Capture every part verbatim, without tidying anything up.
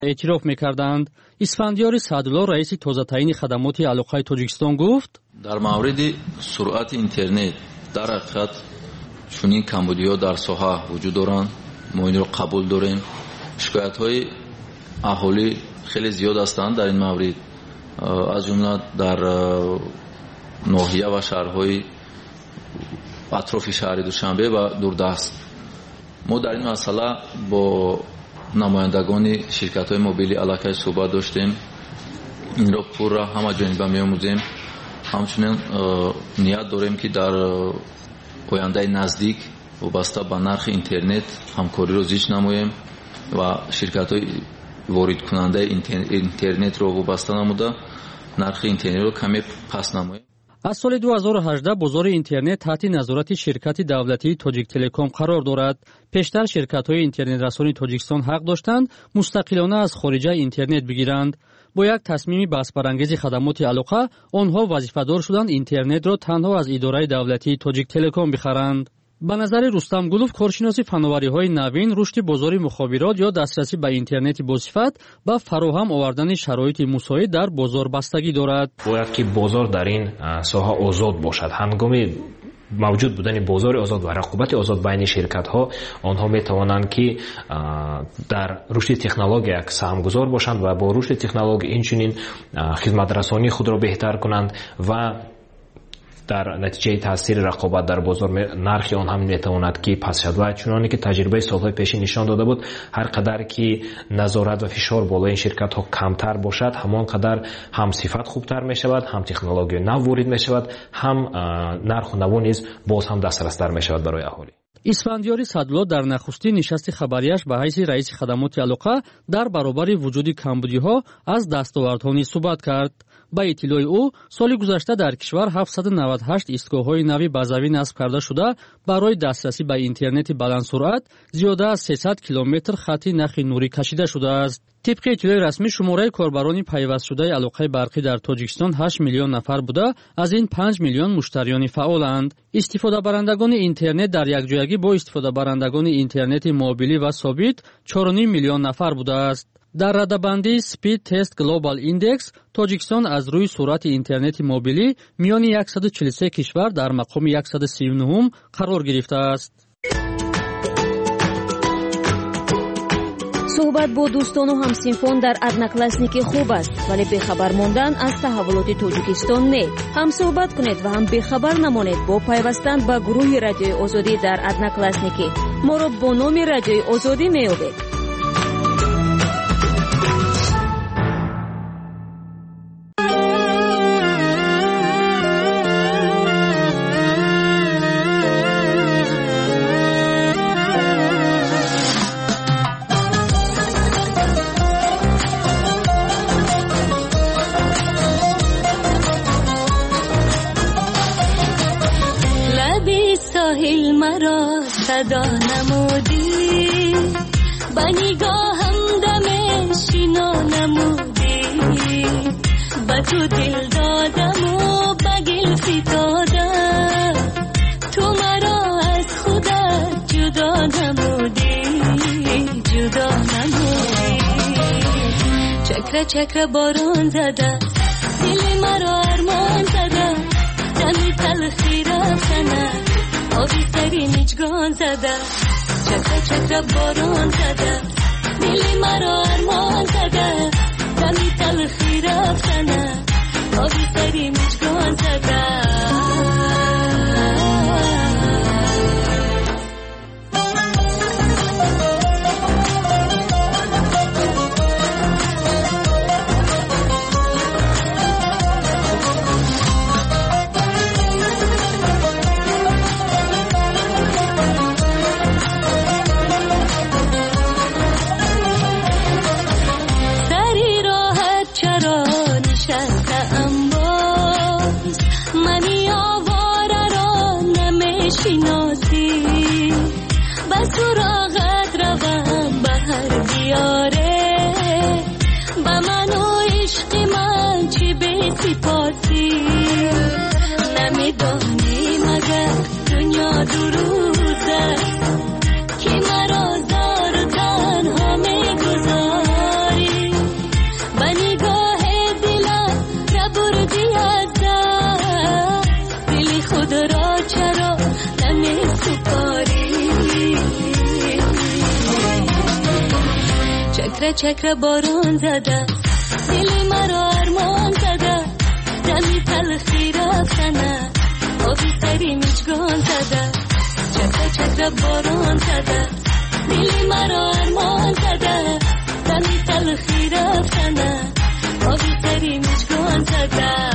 اعتراف می‌کردند. اسفندیار سعدالله رئیس تازه‌تعیین خدمات علاقه تاجیکستان گفت: در مورد سرعت اینترنت در حقیقت چنین کمبودی‌ها در ساحه وجود دارند. ما این رو قبول داریم. شکایت‌های اهالی خیلی زیاد هستند در این مورد، از جمله در ناحیه و شهرهای اطراف شهر دوشنبه و دوردست. ما در این مسئله با نمایندگان شرکت‌های موبیلی علاقه صحبت داشتیم. این را پورا همه جانبه می‌آموزیم. همچنین نیت داریم که در آینده نزدیک وابسته به نرخ اینترنت همکاری را زیست نماییم و شرکت‌های وارد کننده اینترنت را وابسته نموده نرخ اینترنت را کمی پس نماییم. از سال دو هزار و هجده بازار اینترنت تحت نظارت شرکت دولتی تاجیک تلکام قرار دارد. پیشتر شرکت‌های اینترنت رسانی تاجیکستان حق داشتند مستقلانه از خارجه اینترنت بگیرند. با یک تصمیم بحث برانگیز خدمات علاقه، آنها وظیفه‌دار شدند اینترنت را تنها از اداره دولتی تاجیک تلکام بخرند. به نظر رستم گلوف، کارشناس فناوری‌های نوین، رشد بازار مخابرات یا دسترسی به اینترنت باصفت با فراهم آوردن شرایط مساعد در بازار بستگی دارد. باید که بازار در این ساحه آزاد باشد. هنگامی موجود بودن بازار آزاد و رقابت آزاد بین شرکت‌ها، آنها می‌توانند که در رشد تکنولوژی یک سهمگذار باشند و با رشد تکنولوژی اینچنین خدمت رسانی خود را بهتر کنند و در نتیجه تاثیر رقابت در بازار نرخ آن هم میتواند که پس شود و چنانه که تجربه سالهای پیشین نشان داده بود، هر قدر که نظارت و فشار بالای این شرکت ها کمتر باشد، همان قدر هم صفت خوبتر می شود، هم تکنولوژی نو وارد می شود، هم نرخ و نو نیز باز هم دسترس‌تر می شود برای اهالی. اسفندیار سعدالله در نخستین نشست خبریش به حیث رئیس خدمات علاقه در برابر وجود کمبودی‌ها از دستاوردها نیز صحبت کرد. با اطلاع او، سال گذشته در کشور هفتصد و نود و هشت ایستگاه‌های نوی بازاوی نصب کرده شده برای دسترسی به اینترنت بلندسرعت زیاده از سیصد کیلومتر خط نخ نوری کشیده شده است. طبق اطلاع رسمی، شماره کاربران پیوست شده علاقه برقی در تاجیکستان هشت میلیون نفر بوده، از این پنج میلیون مشتریان فعالند. استفاده برندگان اینترنت در یکجایگی با استفاده برندگان اینترنت موبیلی و ثابت چهار و نیم میلیون نفر بوده است. در رده‌بندی سپید تست گلوبال ایندکس، تاجیکستان از روی سرعت اینترنت موبیلی میان صد و چهل و سه کشور در مقام صد و سی و نه قرار گرفته است. صحبت با دوستان و همسینفان در ادناکلاسنیکی خوب است، ولی بخبر ماندن از تحولات تاجیکستان نه. هم صحبت کنید و هم بخبر نمانید با پیوستن به گروه رادیوی آزادی در ادناکلاسنیکی. ما را با نام رادیوی آزادی میابید. صدا نمودی با نگاهم دم شینا نمودی، با تو دل دادم و با گل فتادم، تو مرا از خودت جدا نمودی، جدا نمودی. چکره چکره باران زده دل مرا ارمان زده، دمی تلخی رفتنه آبی ترین اجگان زده، چکره چکره باران زده دل مرا ارمان زده، دمی تلخی رفتنه آبی ترین اجگان زده. که مرا زار تنها میگذاری، چکر چکر باران زده دل مرا ارمان زده دمی تلخی رفتنه آبی سری مجگان زده چکر چکر باران زده دل مرا ارمان زده دمی تلخی رفتنه آبی سری مجگان زده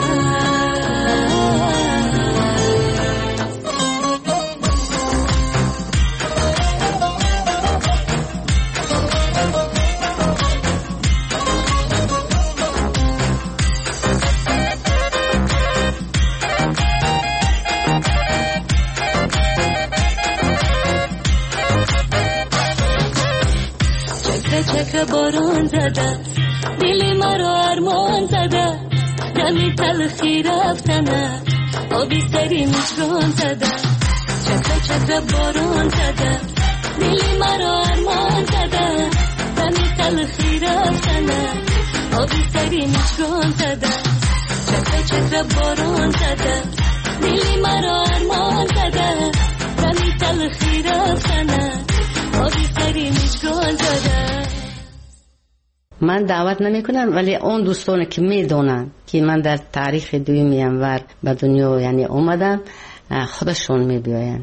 چکر باران زده دل مرا ارمان زده دمی تلخی رفتنه آبی سری مجگان زده چکر چکر باران زده دل مرا ارمان زده دمی تلخی رفتنه آبی سری مجگان زده چکر چکر باران زده دل مرا ارمان زده دمی تلخی رفتنه آبی سری مجگان زده. من دعوت نمی کنم ولی اون دوستان که می دونن که من در تاریخ دویم ینور به دنیا یعنی اومدم خودشون می بیاین.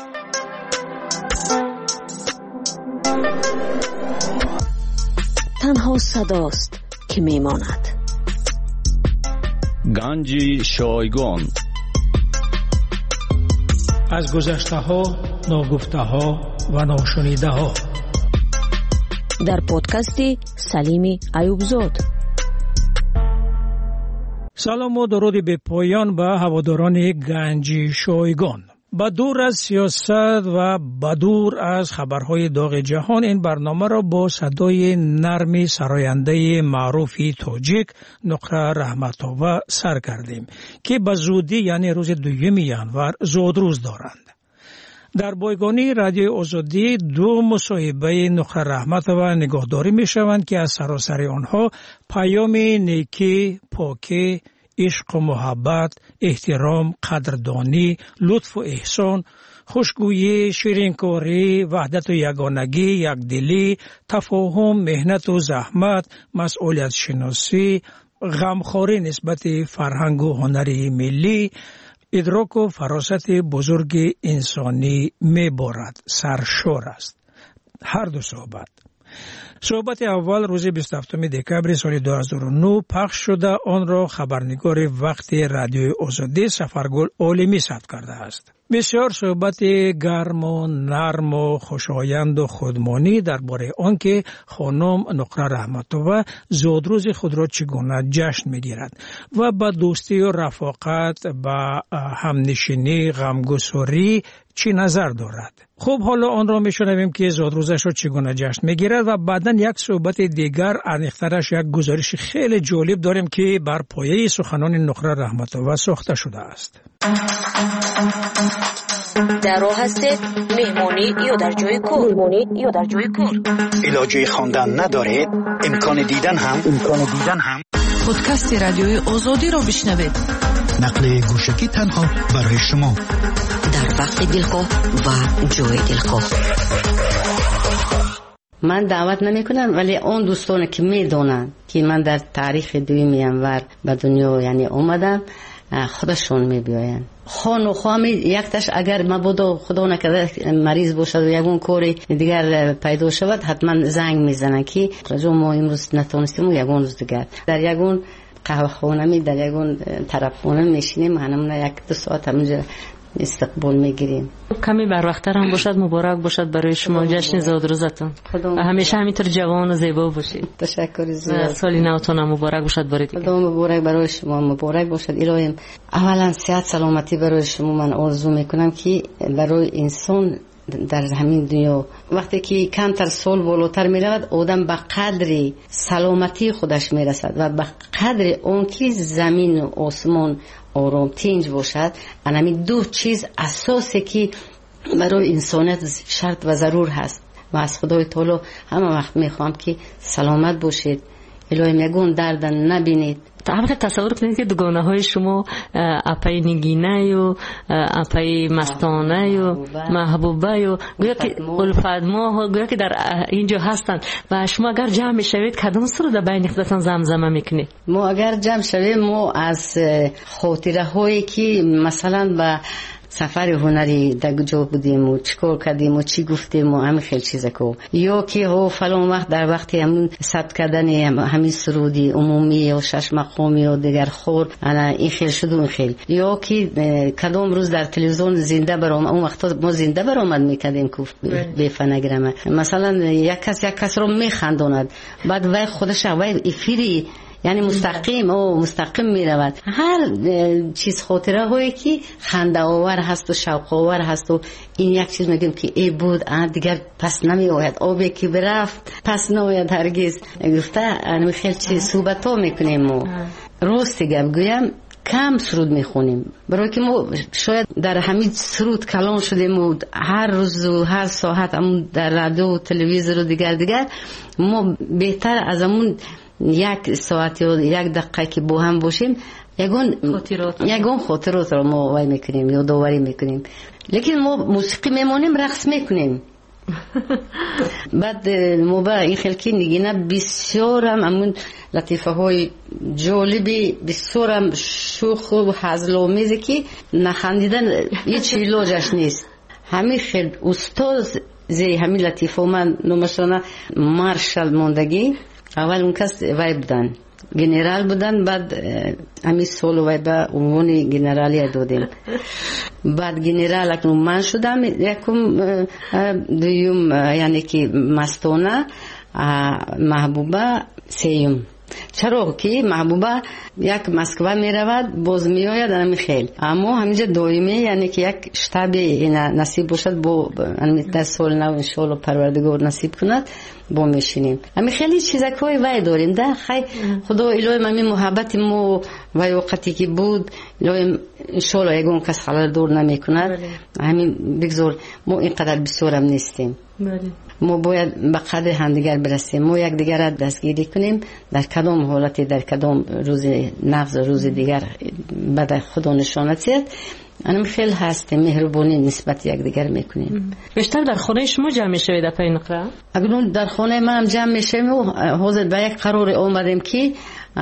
تنها صداست که می ماند. گنج شایگان از گذشته ها، ناگفته ها و ناشنیده ها در پادکستی سلیمی ایوبزاد. سلام و درود به پایان به هواداران گنج شایگان. با دور از سیاست و با دور از خبرهای داغ جهان این برنامه را با صدای نرم سراینده معروفی تاجیک نقره رحمت‌آور سر کردیم که به زودی یعنی روز دوم ینور زادروز دارند. در بایگانی رادیو آزادی دو مصاحبه نقره رحمت‌آور نگاهداری می شوند که از سراسر آنها پیام نیکی، پاکی، عشق و محبت، احترام، قدردانی، لطف و احسان، خوشگویی، شیرینکاری، وحدت و یگانگی، یکدلی، تفاهم، مهنت و زحمت، مسئولیت شناسی، غمخواری نسبت فرهنگ و هنر ملی، ادراک و فراست بزرگ انسانی می‌بارد. سرشار است هر دو صحبت. صحبت اول روز بیست و هفتم دکبر سال دو هزار و نه پخش شده، آن را خبرنگار وقت رادیو آزادی سفرگل عالمی ثبت کرده است. بسیار صحبت گرم و نرم و خوشایند و خودمانی درباره آنکه خانم نقره رحمت‌آور زادروز خود را چگونه جشن می‌گیرد و با دوستی و رفاقت با همنشینی غمگساری چی نظر دارد. خب حالا آن را میشنویم که زادروزش را چگونه جشن میگیرد و بعداً یک صحبت دیگر عمیق‌ترش یک گزارش خیلی جالب داریم که بر پایه سخنان نقره رحمت‌آور ساخته شده است. در راه هستید مهمانی یا در جای کار مهمانی یا در جای کار علاجه خواندن ندارید، امکان دیدن هم امکان دیدن هم پادکست رادیوی آزادی را بشنوید. نقل گوشکی تنها برای شما در وقت دلخواه و جای دلخواه. من دعوت نمی کنم ولی اون دوستان که می دونن که من در تاریخ دویم ینور به دنیا یعنی اومدم خودشون می بیاین. خان و خوامی یکتش اگر مبادا خدا نکرده مریض باشد و یکون کاری دیگر پیدا شود حتما زنگ میزنن که رجوع ما امروز نتونستیم و یکون روز دیگر در یکون قهوه خانه می در یکون طرف خانه میشینیم همون یک دو ساعت همونجا استقبال میگیریم. کمی بر وقت‌تر هم باشد مبارک باشد برای شما جشن زادروزتون و همیشه همینطور جوان و زیبا باشید. تشکر زیاد. سالی نوتون هم مبارک باشد برای دیگه. خدا مبارک برای شما مبارک باشد. الهی اولا صحت سلامتی برای شما من آرزو میکنم که برای انسان در همین دنیا وقتی که کمتر سال بالاتر میرود آدم به قدر سلامتی خودش میرسد و به قدر اون که زمین و آسمان آرام تنج باشد. همین دو چیز اساسی که برای انسانیت شرط و ضرور هست و از خدای تعالی همه وقت میخوام که سلامت باشید. الهی میگون درد نبینید البته تصور کنید که دوگانه های شما اپای نگینه و اپای مستانه و محبوبه و گویا که الفدما گویا که در اینجا هستند و شما اگر جمع شوید کدام سرود بین خودتان زمزمه میکنید؟ ما اگر جمع شویم ما از خاطره هایی که مثلا با سفر هنری در جا بودیم و چیکار کردیم و چی گفتیم و همین خیلی چیزا کو یا که ها فلان وقت در وقتی همون ثبت کردن همین سرودی عمومی و شش مقامی و دیگر خور انا این خیلی شد و خیلی یا که کدام روز در تلویزیون زنده برام اون وقتا ما زنده برآمد میکردیم کوف به فنگرامه مثلا یک کس یک کس رو میخندوند بعد وای خودش وای افیری یعنی مستقیم او مستقیم می رود هر چیز خاطره هایی که خنده آور هست و شوق آور هست و این یک چیز میگیم که ای بود دیگر پس نمی آید آبی که برفت پس نمیاد هرگز گفته انا خیلی چیز صحبت ها میکنیم و راست گویم کم سرود میخونیم برای که ما شاید در همین سرود کلان شدیم و هر روز و هر ساعت همون در رادیو و تلویزیون و دیگر دیگر ما بهتر از همون یک ساعت یا یک دقیقه که با هم باشیم یگون خاطرات یگون خاطرات رو ما وای میکنیم یا داوری میکنیم لیکن ما موسیقی میمونیم رقص میکنیم بعد ما با این خلکی نگینه بسیار هم همون لطیفه های جالبی بسیار هم شوخ و هزل‌آمیزی که نخندیدن هیچ علاجش نیست همین خیلی استاد زی همین لطیفه من نمشانه مارشال موندگی اول اون کس وای بودن گنرال بودن بعد همین سولو وای به عنوان گنرالی دادیم بعد گنرال اکنون من شدم یکم دویم یعنی که مستانه محبوبه سیم چرا که محبوبه یک مسکو می رود باز می آید همین خیل اما همینجا دائمی یعنی که یک شتابی نصیب باشد با همین در سال نو انشالله پروردگار نصیب کند با میشینیم همین خیلی چیزا که وای داریم ده خیلی خدا الهی همین محبت ما وای وقتی که بود الهی انشالله یگون کس خلال دور نمی کند همین بگذار ما اینقدر بسیارم نیستیم ما باید به قدر همدیگر برسیم ما یک دیگر را دستگیری کنیم در کدام حالتی در کدام روز نغز روز دیگر بعد خدا نشانت انم خیلی هستیم مهربانی نسبت یک دیگر میکنیم بیشتر در خانه شما جمع میشوید اپای نقره؟ اگر در خانه من هم جمع میشیم و حاضر به یک قرار آمدیم که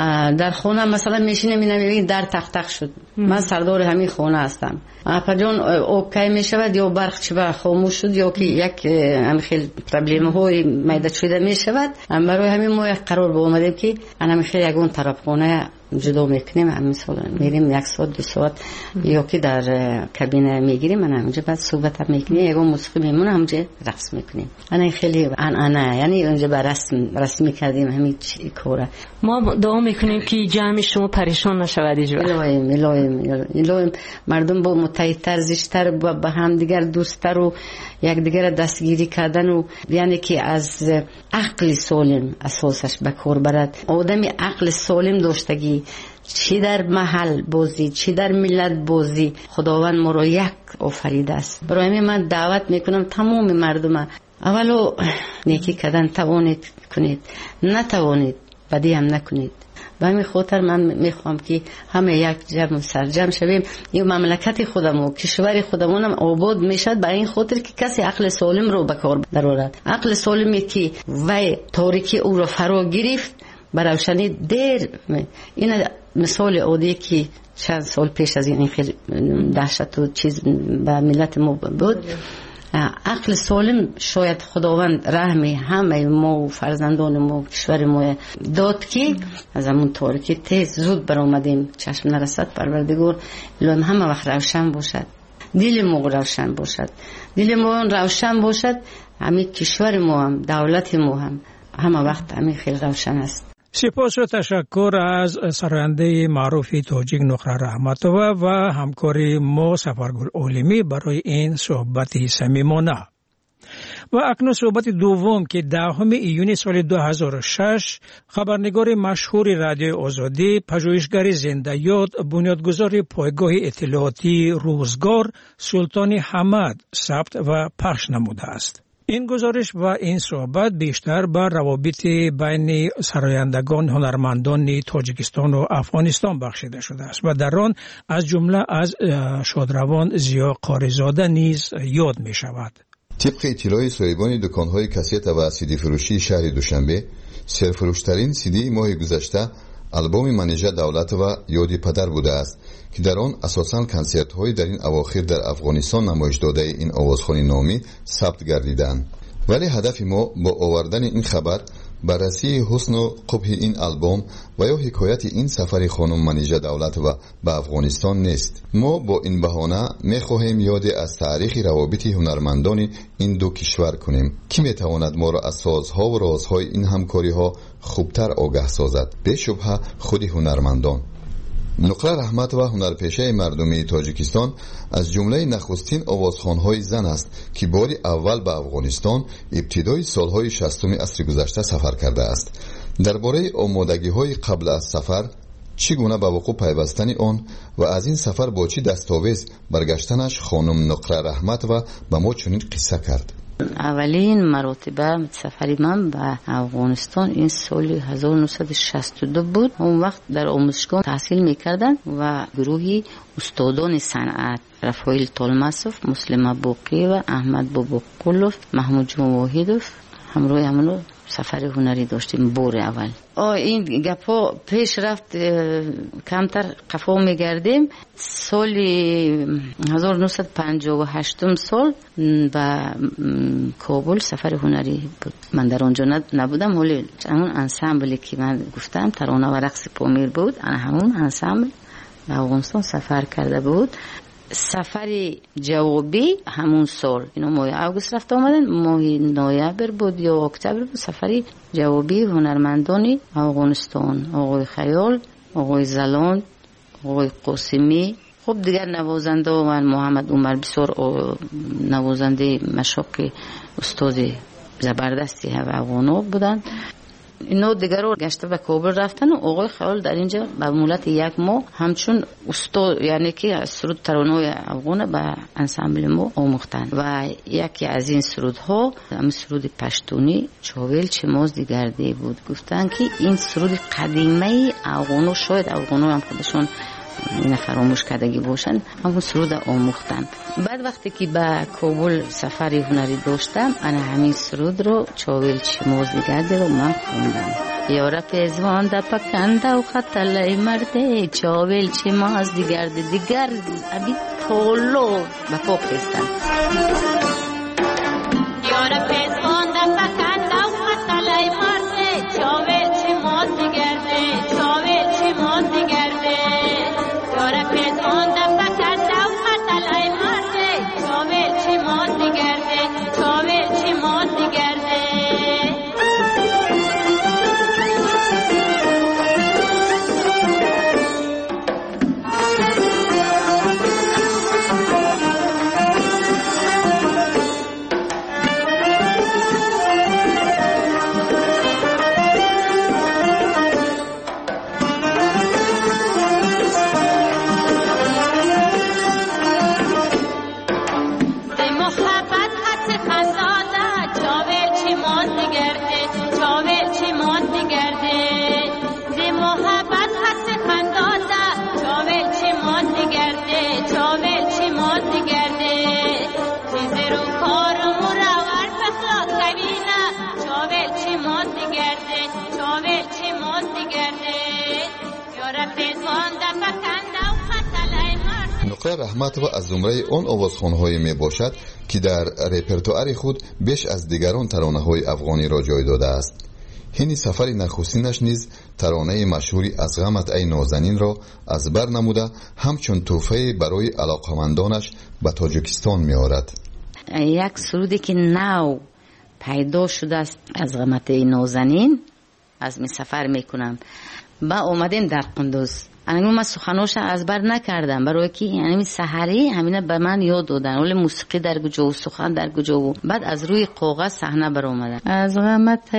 در خانه مثلا میشینیم میبینیم در تخت تخت شد من سردار همین خانه هستم اپا جان اوکی میشود یا برق چه خاموش شد یا که یک همین خیلی پرابلم های میده شده میشود برای همین ما یک قرار با آمدیم که همین خیلی یکون طرف خانه جدا میکنیم همین سال میریم یک ساعت دو ساعت یا که در کابینه میگیریم من همونجا بعد صحبت هم میکنیم یکون موسیقی میمونه همونجا رقص میکنیم انا خیلی ان انا یعنی اونجا بر رسم رسمی کردیم همین کاره ما دعا میکنیم که جمع شما پریشان نشود اینجا الهیم الهیم الهیم مردم با متحدتر زیشتر با هم دیگر دوستتر و یک دیگر دستگیری کردن و یعنی که از عقل سالم اساسش به کار برد آدمی عقل سالم داشتگی چی در محل بازی چی در ملت بازی خداوند ما رو یک آفریده است برای همین من دعوت میکنم تمام مردم اولو نیکی کردن توانید کنید نتوانید بدی هم نکنید به همین خاطر من میخوام که همه یک جمع سرجم شویم این مملکت خودمون و کشور خودمون هم آباد میشد برای این خاطر که کسی عقل سالم رو به کار درآورد عقل سالمی که وای تاریکی او رو فرا گرفت برای روشنی دیر این مثال عادی که چند سال پیش از این خیلی دهشت و چیز به ملت ما بود عقل سالم شاید خداوند رحمی همه ما و فرزندان ما و کشور ما داد که از همون تاریکی تیز زود برآمدیم چشم نرسد پروردگار الهی همه وقت روشن باشد دل ما روشن باشد دل ما روشن باشد همین کشور ما هم دولت ما هم همه وقت همین خیلی روشن است. سپاس و تشکر از سرنده معروف تاجیک نقره رحمتوه و همکاری ما سفرگل عالمی برای این صحبت صمیمانه. و اکنون صحبت دوم که دهم ایون سال دو هزار و شش خبرنگار مشهور رادیو آزادی پژوهشگر زنده یاد بنیادگذار پایگاه اطلاعاتی روزگار سلطان حمد ثبت و پخش نموده است. این گزارش و این صحبت بیشتر بر روابط بین سرایندگان هنرمندان تاجیکستان و افغانستان بخشیده شده است و در آن از جمله از شادروان ضیا قاریزاده نیز یاد می شود. طبق اطلاع صاحبان دکان‌های کاسیت و سیدی فروشی شهر دوشنبه، سرفروشترین سیدی ماه گذشته آلبوم منیژه دولت و یادی پدر بوده است که در آن اساساً کنسرت‌های در این اواخر در افغانستان نمایش داده این آوازخوانی نامی ثبت گردیدند. ولی هدف ما با آوردن این خبر بررسی حسن و قبح این آلبوم و یا حکایت این سفر خانم منیژه دولت و به افغانستان نیست. ما با این بهانه می‌خواهیم یاد از تاریخ روابط هنرمندان این دو کشور کنیم که می‌تواند ما را از سازها و رازهای این همکاری‌ها خوبتر آگاه سازد. به شبهه خود هنرمندان. نقره رحمت و هنرپیشه مردمی تاجیکستان از جمله نخستین آوازخوان‌های زن است که بار اول به افغانستان ابتدای سالهای شصتم عصر گذشته سفر کرده است. درباره آمادگی‌های قبل از سفر، چگونه به وقوع پیوستن آن و از این سفر با چه دستاویز برگشتنش خانم نقره رحمت و به ما چنین قصه کرد. اولین مرتبه سفری من به افغانستان این سال هزار و نهصد و شصت و دو بود. اون وقت در آموزشگاه تحصیل میکردن و گروهی استادان صنعت رفایل طالماسوف، مسلم بوقی و احمد باباقلوف، محمود جون واحدوف همراه همونو سفر هنری داشتیم بار اول. آه این گپا پیش رفت کمتر قفا میگردیم. سال هزار و نهصد و پنجاه و هشت سال به کابل سفر هنری بود. من در آنجا نبودم ولی همون انسامبلی که من گفتم ترانه و رقص پامیر بود، انا همون انسامبل به افغانستان سفر کرده بود. سفر جوابی همون سال، اینا ماه اوگوست رفت آمدن، ماه نوامبر بود یا اکتبر بود. سفری جوابی هنرمندان افغانستان، آقای خیال، آقای زلان، آقای قاسمی، خب دیگر نوازنده و من محمد عمر بسیار نوازنده مشاق استاد زبردستی افغانا بودن. اینا دیگر رو گشته به کابل رفتن و آقای خیال در اینجا به مولت یک ماه همچون استاد یعنی که سرود ترانه‌های افغان به انسامبل ما آموختن و یکی از این سرودها هم سرود پشتونی چاویل چماز دیگرده بود. گفتن که این سرود قدیمی افغانو، شاید افغانو هم خودشون این فراموش کردگی باشن، همون سرود آموختن. بعد وقتی که به کابل سفری هنری داشتم، انا همین سرود رو چاویل چماز دیگرده رو من خوندم. یارا پیزوان دا پکنده و خطلای مرده، چاویل چماز دیگرده دیگر ابی پولو به پا پیستم. یارا پیزوان دا پکنده و خطلای مرده، چاویل چماز دیگرده، چاویل چماز دیگرده. یارا پیزوان دا پکنده و خطلای مرده، چاویل چماز دیگرده، چاویل چماز دیگرده. نقره رحمت و از زمره آن آوازخوان‌هایی می باشد که در رپرتوار خود بیش از دیگران ترانه‌های افغانی را جای داده است. این سفر نخستینش نیز ترانه مشهوری از غمت ای نازنین را از بر نموده همچون تحفه برای علاقمندانش به تاجیکستان می آورد. یک سرودی که نو پیدا شده است از غمت ای نازنین از می سفر می کنم. با اومدیم در قندوز، انا من سخناش از بر نکردم برای که یعنی سحری همینه به من یاد دادن، ولی موسیقی در کجا و سخن در کجا و بعد از روی کاغذ صحنه بر اومدن. از غمت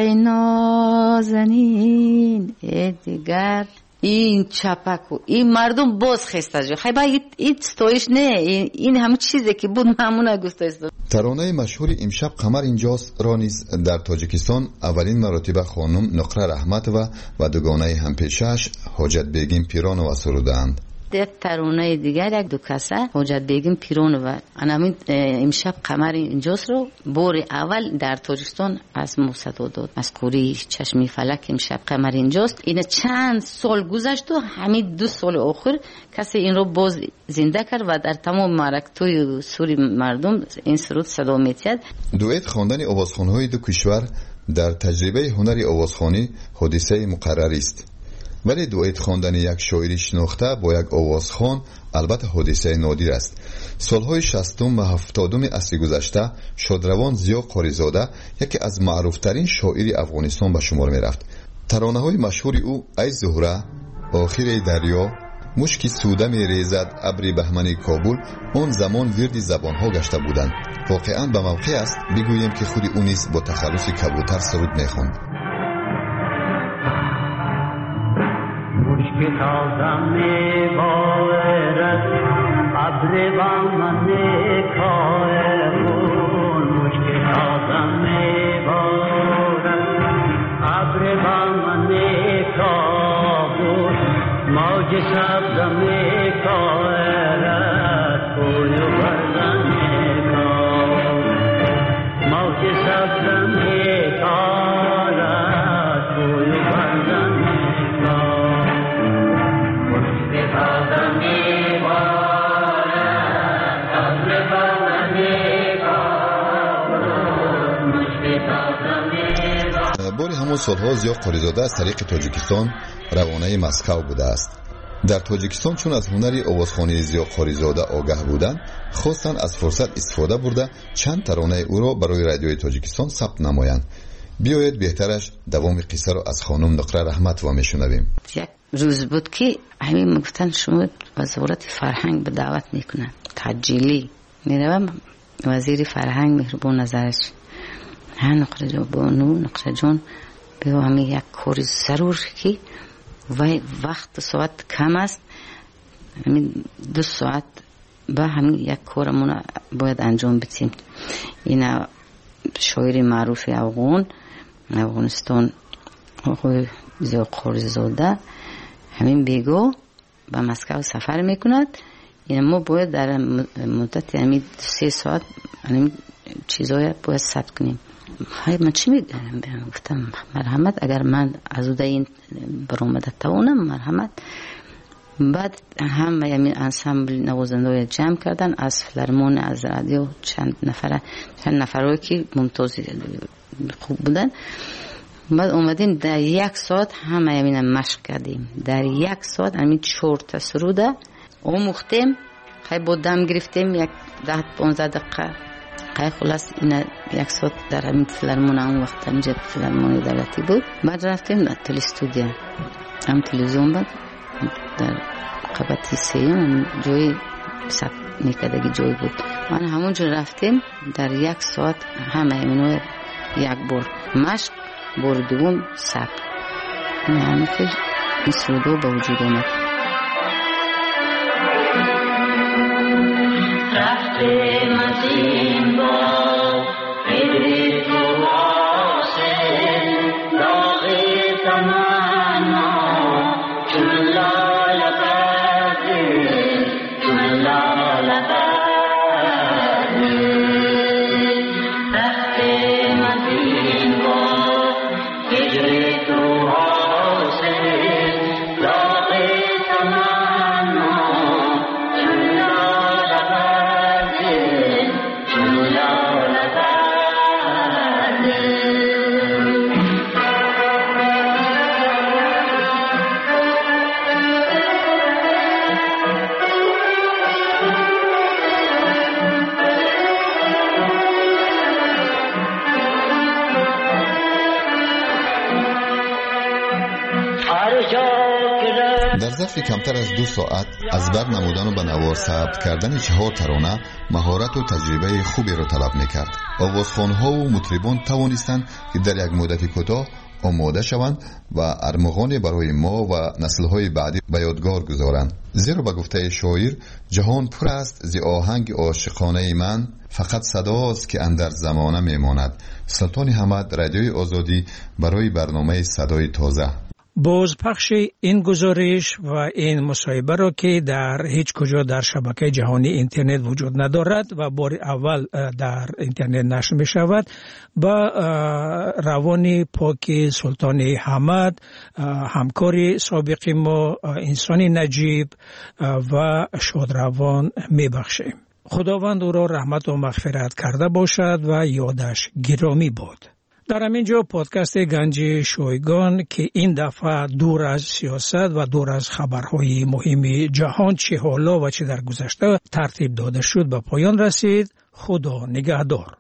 نازنین دیگر این چپک و این مردم باز خسته جو خیلی این ستایش نه، این همه چیزی که بود همونه گستایش داد. ترانه مشهور امشب قمر اینجاست را نیز در تاجیکستان اولین مرتبه خانم نقره رحمتова و دوگانه همپیشش حاجت بیگم پیرانова سرودند. یک ترانه دیگر یک دو کسه حاجت بیگم پیرانова همین امشب قمر اینجاست رو بار اول در تاجیکستان از موسیقی داد، از کوری چشمی فلک امشب قمر اینجاست. این چند سال گذشت و همین دو سال آخر کسی این رو باز زنده کرد و در تمام مرکزهای سوری مردم این سرود صدا می‌آید. دوئت خواندن آوازخوان‌های دو کشور در تجربه هنر آوازخوانی حادثه مقرری است، ولی دوئت خواندن یک شاعری شناخته با یک آوازخوان البته حادثه نادر است. سالهای شصتم و هفتادم عصر گذشته شادروان ضیا قاریزاده یکی از معروفترین شاعری افغانستان به شمار می رفت. ترانه‌های مشهور او ای زهره، آخر دریا، مشکی سوده می ریزد ابر بهمن کابل آن زمان ورد زبانها گشته بودند. واقعا به موقع است بگوییم که خود او نیز با تخلص کبوتر سرود می خواند. مشک تازه می بارد ابر بهمن کابل، مشک تازه می بارد ابر بهمن کابل، موج سبز می کارد کوی بردن کابل، موج سبز می کارد کوی بردن باری همون سالها ضیا قاریزاده از طریق تاجیکستان روانه مسکو بوده است. در تاجیکستان چون از هنر آوازخوانی ضیا قاریزاده آگاه بودند، خواستند از فرصت استفاده برده چند ترانه او را برای رادیوی تاجیکستان ثبت نمایند. بیایید بهترش دوام قصه را از خانم نقره رحمتова میشنویم. یک روز بود که همین گفتن شما وزارت فرهنگ به دعوت میکنن، تجیلی میروم وزیر فرهنگ مهربان نظرش ها نقره جان بانو نقره جان به همین یک کاری ضرور که و وقت ساعت کم است، همین دو ساعت با همین یک کارمون باید انجام بدیم. این شاعر معروف افغان افغانستان آقای ضیا قاریزاده همین بیگو به مسکو سفر میکند. این ما باید در مدت همین سه ساعت همین چیزای باید ثبت کنیم. های من چی میگم؟ گفتم مرحمت اگر من از اون این برآمده توانم مرحمت. بعد هم همین انسامبل نوازنده جمع کردن از فیلارمون از رادیو چند نفره چند نفرایی که ممتاز خوب بودن. بعد اومدیم در یک ساعت همه همین مشق کردیم. در یک ساعت همین چهار تا سروده آموختیم. خیلی با دم گرفتیم یک ده پانزده دقیقه. خیلی خلاص این یک ساعت در همین فیلارمون اون وقت همینجا فیلارمون دولتی بود. بعد رفتیم در تلستودیا هم تلویزیون بود در قبطی سیون جایی ثبت میکردگی جایی بود. من همونجا رفتیم در یک ساعت همه همینو یک بار مشق بار دوم ثبت. این همه که این سرودو به وجود آمد. رفتیم از این با پیدی تو آسه داغی تمانا چون لال بردی چون لال بردی رفتیم از این با پیدی تو آسه داغی تمانا چون لال بردی چون لال بردی. در ظرف کمتر از دو ساعت از بر نمودن و به نوار ثبت کردن چهار ترانه مهارت و تجربه خوبی را طلب میکرد. آوازخوانها و مطربان توانستند که در یک مدت کوتاه آماده شوند و ارمغانی برای ما و نسل‌های بعدی به یادگار گذارند. زیرا به گفته شاعر جهان پر است ز آهنگ عاشقانه من، فقط صداست که اندر زمانه میماند. سلطان حمد، رادیوی آزادی، برای برنامه صدای تازه. بازپخش این گزارش و این مصاحبه را که در هیچ کجا در شبکه جهانی اینترنت وجود ندارد و بار اول در اینترنت نشر می شود، با روان پاک سلطان حمد، همکار سابق ما، انسان نجیب و شادروان می بخشیم. خداوند او را رحمت و مغفرت کرده باشد و یادش گرامی باد. در همین جا پادکست گنج شایگان که این دفعه دور از سیاست و دور از خبرهای مهم جهان چه حالا و چه در گذشته ترتیب داده شد به پایان رسید. خدا نگهدار.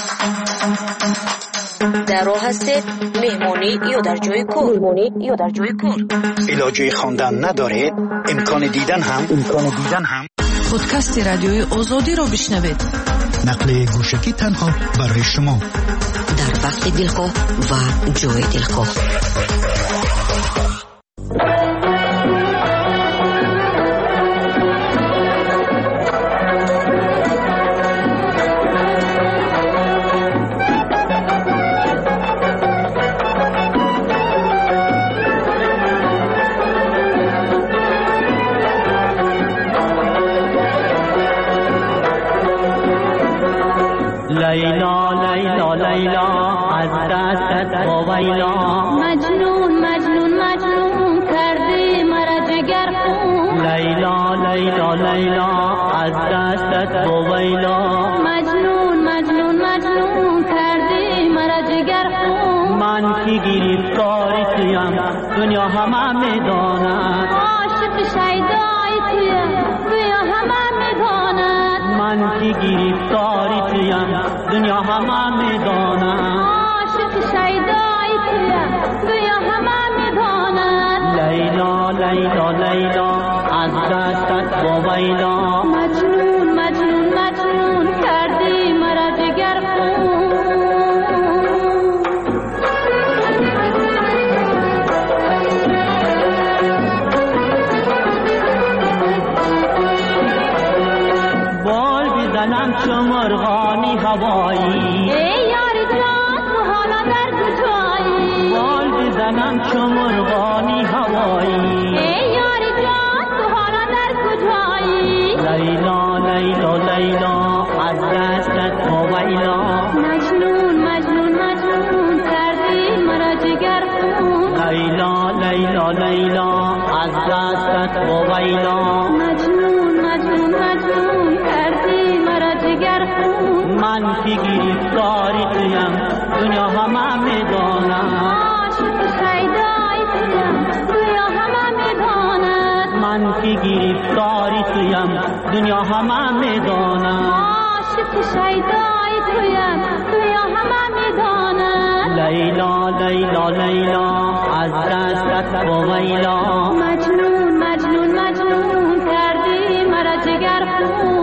در راه هستید مهمانی یا در جای کار؟ مهمانی یا در جای کار؟ علاجه خواندن ندارید؟ امکان دیدن هم امکان دیدن هم پادکست رادیوی آزادی را بشنوید. نقل گوشکی تنها برای شما در وقت دلخواه و جای دلخواه. لیلا لیلا لیلا از دستت باویلا، مجنون مجنون مجنون کردی مرا جگر خون. لیلا لیلا لیلا از دستت باویلا، مجنون مجنون مجنون کردی مرا جگر خون. من که گرفتار تویم دنیا همه میداند، عاشق شیدای تویم دنیا همه میداند. من که گرفتار تویم دنیا همه میداند، عاشق شیدای تویم دنیا همه میداند. لیلا لیلا لیلا از دستت باویلا، مجنون مجنون مجنون کردی مرا جگر خون. بال بزنم چو مرغانی هوایی، ای یار جان تو حالا در کجایی؟ بال بزنم چو مرغانی هوایی، ای یار جان تو حالا در کجایی؟ لیلا لیلا لیلا از دستت باویلا، مجنون مجنون مجنون کردی مرا جگر خون. لیلا لیلا لیلا از دستت باویلا، مجنون مجنون مجنون کردی مرا جگر خون. من که گرفتاری تویم دنیا همه میداند، عاشق شیدای تویم دنیا همه میداند. من که گرفتاری تویم دنیا همه میداند، عاشق شیدای تویم دنیا همه میداند. لیلا لیلا لیلا از دستت باویلا، مجنون مجنون مجنون کردی مرا جگر خون.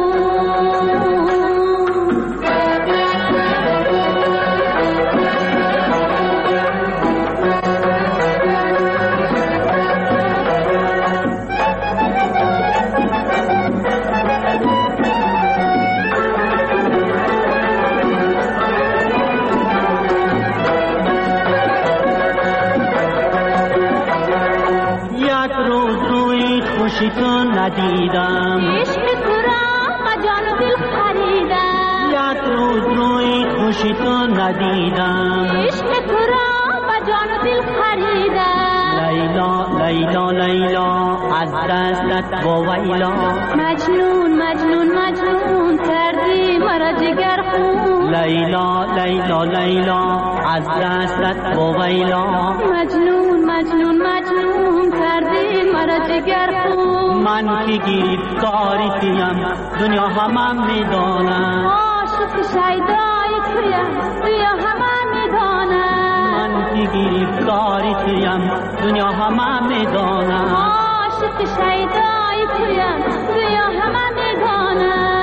خوشی تو ندیدم، عشق تو را با جان و دل خریدم. یک روز روی خوشی تو ندیدم، عشق تو را با جان و دل خریدم. لیلا لیلا لیلا از دستت باویلا، مجنون مجنون مجنون کردی مرا جگر خون. لیلا لیلا لیلا از دستت باویلا، مجنون مجنون مجنون کردی مرا جگر خون. من که گرفتاری تویم دنیا همه میداند، عاشق شیدای تویم دنیا همه میداند. من که گرفتاری تویم دنیا همه میداند، عاشق شیدای تویم دنیا همه میداند.